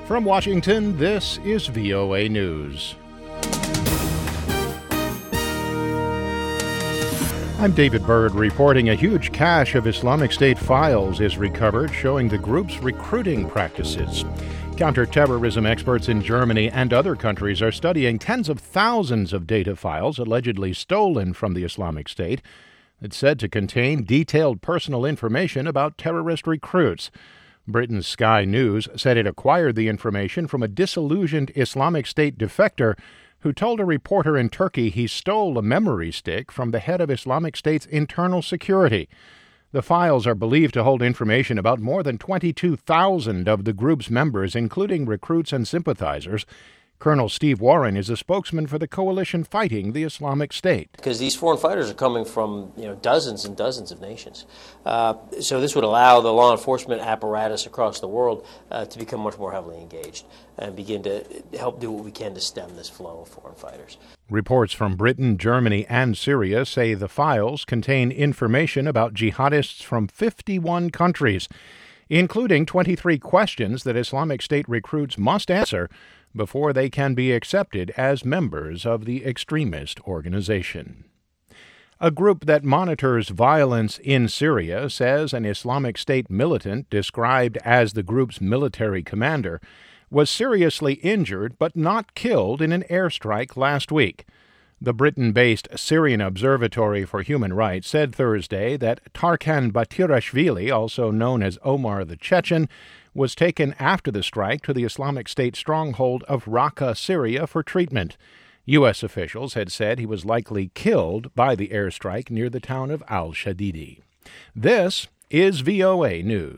From Washington, this is VOA News. I'm David Byrd reporting a huge cache of Islamic State files is recovered showing the group's recruiting practices. Counterterrorism experts in Germany and other countries are studying tens of thousands of data files allegedly stolen from the Islamic State. It's said to contain detailed personal information about terrorist recruits. Britain's Sky News said it acquired the information from a disillusioned Islamic State defector who told a reporter in Turkey he stole a memory stick from the head of Islamic State's internal security. The files are believed to hold information about more than 22,000 of the group's members, including recruits and sympathizers. Colonel Steve Warren is a spokesman for the coalition fighting the Islamic State. Because these foreign fighters are coming from dozens and dozens of nations. So this would allow the law enforcement apparatus across the world to become much more heavily engaged and begin to help do what we can to stem this flow of foreign fighters. Reports from Britain, Germany, and Syria say the files contain information about jihadists from 51 countries, including 23 questions that Islamic State recruits must answer before they can be accepted as members of the extremist organization. A group that monitors violence in Syria says an Islamic State militant described as the group's military commander was seriously injured but not killed in an airstrike last week. The Britain-based Syrian Observatory for Human Rights said Thursday that Tarkan Batirashvili, also known as Omar the Chechen, was taken after the strike to the Islamic State stronghold of Raqqa, Syria, for treatment. U.S. officials had said he was likely killed by the airstrike near the town of al-Shadidi. This is VOA News.